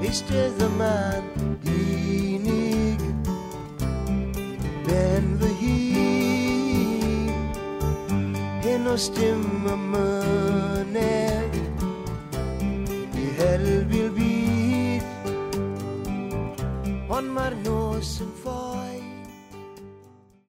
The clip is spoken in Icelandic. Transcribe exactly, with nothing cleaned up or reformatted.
Mister zaman dinig Ben vi hi Hennes stemme mønner I hel vil bit On mar nosen for